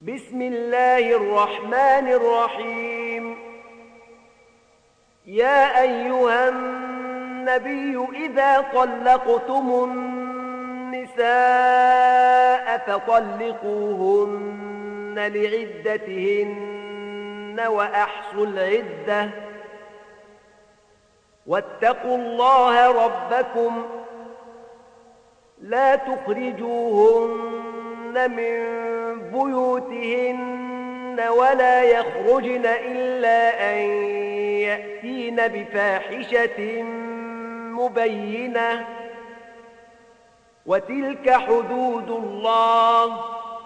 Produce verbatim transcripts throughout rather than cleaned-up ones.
بسم الله الرحمن الرحيم. يا أيها النبي إذا طلقتم النساء فطلقوهن لعدتهن وأحصوا العدة واتقوا الله ربكم لا تخرجوهن من بيوتهن ولا يخرجن إلا أن يأتين بفاحشة مبينة وتلك حدود الله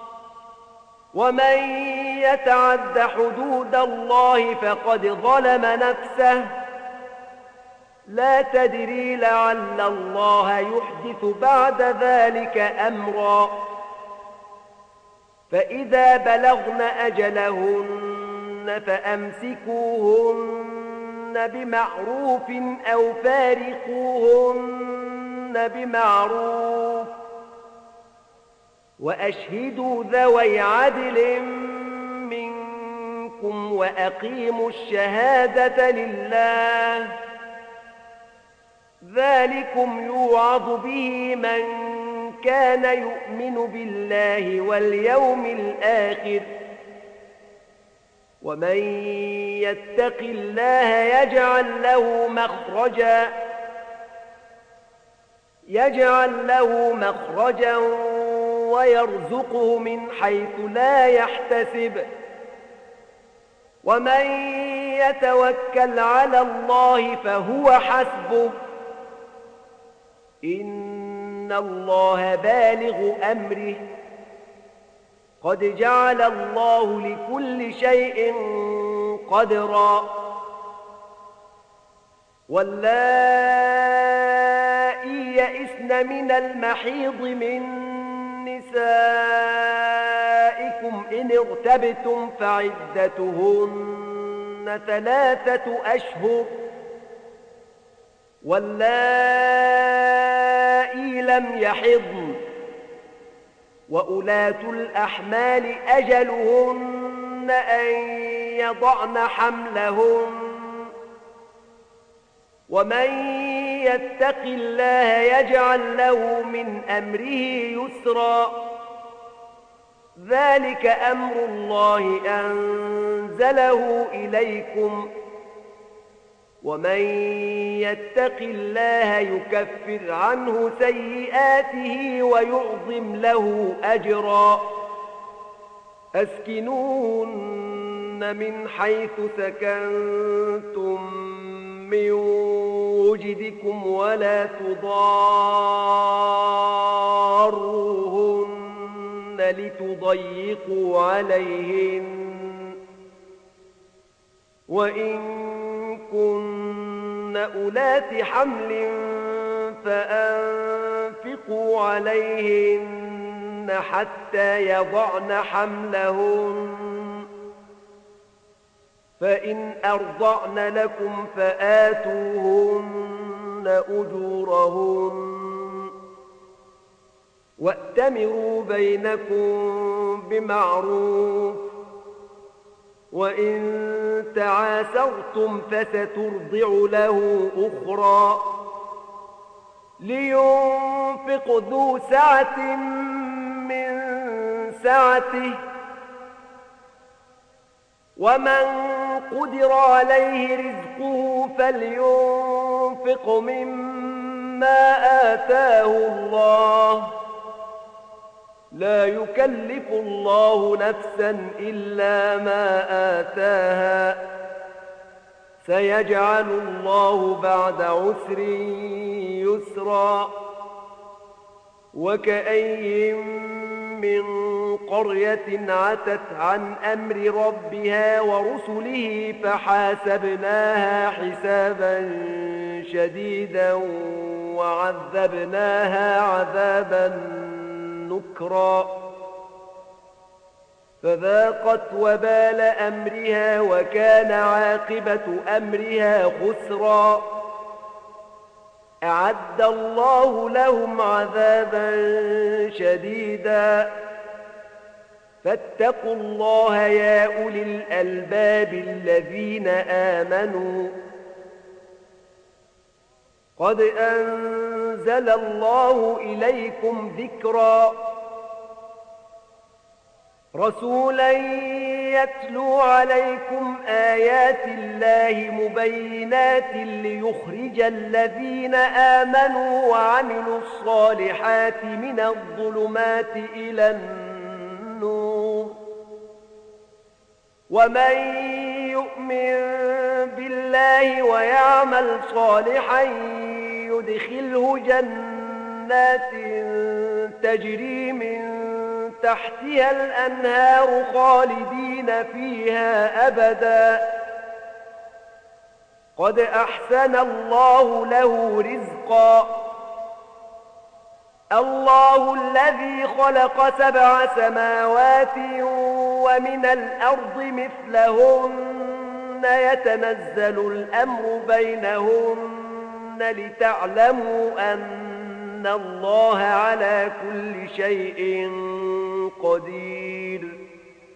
ومن يتعد حدود الله فقد ظلم نفسه لا تدري لعل الله يحدث بعد ذلك أمرا. فإذا بلغن أجلهن فأمسكوهن بمعروف أو فارقوهن بمعروف وأشهدوا ذوي عدل منكم وأقيموا الشهادة لله ذلكم يوعظ به من كان يؤمن بالله واليوم الآخر ومن يتق الله يجعل له مخرجا يجعل له مخرجا ويرزقه من حيث لا يحتسب ومن يتوكل على الله فهو حسبه إن الله بالغ أمره قد جعل الله لكل شيء قدرا. واللائي يئسن من المحيض من نسائكم إن ارتبتم فعدتهن ثلاثة أشهر واللائي لم يحضن وأولاة الأحمال أجلهن أن يضعن حملهن ومن يتق الله يجعل له من أمره يسرا ذلك أمر الله أنزله إليكم ومن يتق الله يكفر عنه سيئاته ويعظم له أجرا. أسكنوهن من حيث سكنتم من وجدكم ولا تضاروهن لتضيقوا عليهن وإن كن أولات حمل فأنفقوا عليهن حتى يضعن حملهن فإن أرضعن لكم فآتوهن أجورهن وأتمروا بينكم بمعروف وإن تعاسرتم فسترضع له أخرى لينفق ذو سعة من سعته ومن قدر عليه رزقه فلينفق مما آتاه الله لا يكلف الله نفسا إلا ما آتاها سيجعل الله بعد عسر يسرا. وكأي من قرية عتت عن أمر ربها ورسله فحاسبناها حسابا شديدا وعذبناها عذابا نكرا فذاقت وبال أمرها وكان عاقبة أمرها خسرا. أعد الله لهم عذابا شديدا فاتقوا الله يا أولي الألباب الذين آمنوا قد أنزل الله إليكم ذكرا رسولا يتلو عليكم آيات الله مبينات ليخرج الذين آمنوا وعملوا الصالحات من الظلمات إلى النور ومن يؤمن بالله ويعمل صالحا يدخله جنات تجري من تحتها الأنهار خالدين فيها أبدا قد أحسن الله له رزقا الله الذي خلق سبع سماوات ومن الأرض مثلهن يتنزل الأمر بينهن لتعلموا أن الله على كل شيء قدير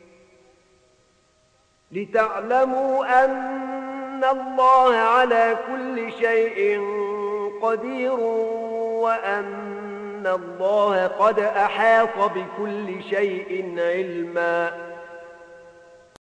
لتعلموا أن الله على كل شيء قدير وأن الله قد أحاط بكل شيء علما